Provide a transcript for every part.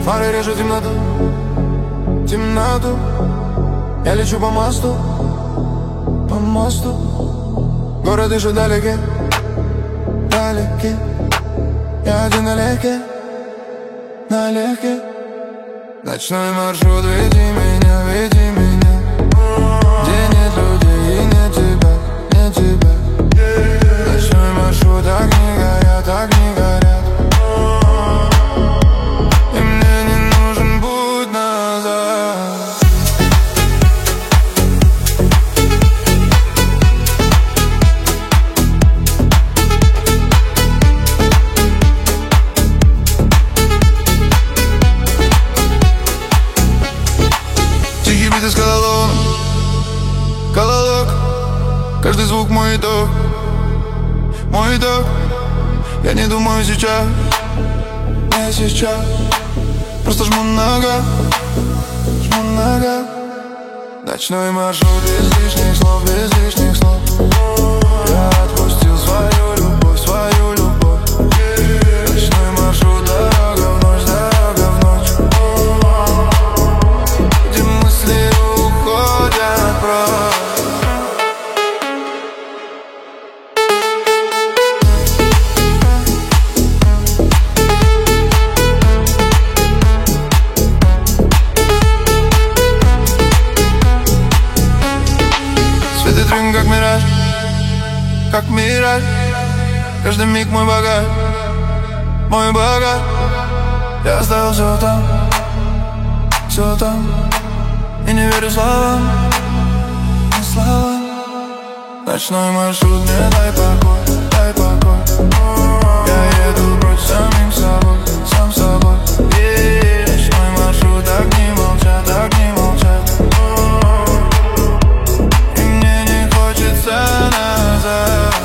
Фары режут темноту, темноту. Я лечу по мосту, по мосту. Город дышит далеки, далеки. Я один налегке, налегке. Ночной маршрут, веди меня, веди меня. Где нет людей и нет тебя, нет тебя. Ночной маршрут, огни горят, огни горят. И мне не нужен путь назад. Тихий бит из кололок, кололок. Каждый звук мой итог, мой итог. Я не думаю сейчас, не сейчас. Просто жму нога, жму нога. Ночной маршрут без лишних слов, без лишних слов. Я отпустил свою любовь, свою любовь. Ночной маршрут, дорога в ночь, дорога в ночь. Где мысли уходят прочь. Светит рынок, как мираж, как мираж. Каждый миг мой багаж, мой багаж. Я оставил все там. И не верю словам, не словам. Ночной маршрут, мне дай покой, дай покой. Я еду прочь самим собой, сам собой. Ночной маршрут, огни молчат, огни молчат. И мне не хочется назад.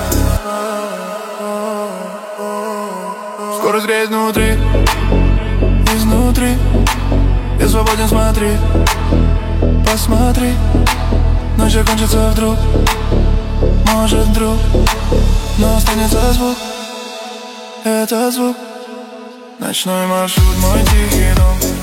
Скорость греет внутри, изнутри. Я свободен, смотри, посмотри. Ночь окончится вдруг, может вдруг. Но останется звук, этот звук. Ночной маршрут, мой тихий дом.